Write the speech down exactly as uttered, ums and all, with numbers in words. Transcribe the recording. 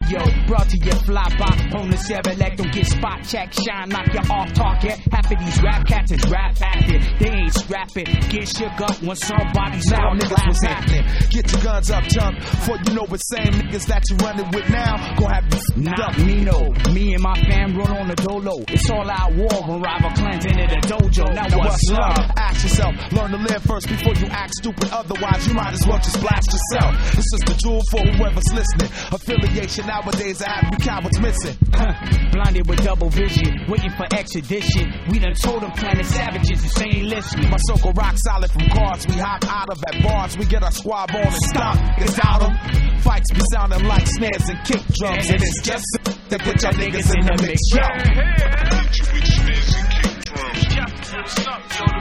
yo. Brought to your fly by on the Chevrolet. Don't get spot check, shine, knock you off target. Half of these rap cats is rap acting. They ain't strapping. Get shook up when somebody's now out. Niggas what's happening. Get your guns up, jump. For you know the same niggas that you running with now gon' have you Not me, no. Me and my fam run on the dolo. It's all out war when rival clans enter the dojo. Now, Now what's what's up? up? Ask yourself, learn to live first before you act stupid. Otherwise, you might as well just blast yourself. This is the jewel for whoever's listening. Affiliation nowadays, I have you cowards missing. Blinded with double vision, waiting for extradition. We done told them planet savages, this ain't listening. My circle rock solid from cars. We hop out of at bars. We get our squad on and stop. It's out 'em. Fights be sounding like snares and kick drums. And it's just to put your niggas in the mix. Yo. Hey, hey, hey. With snares and kick drums.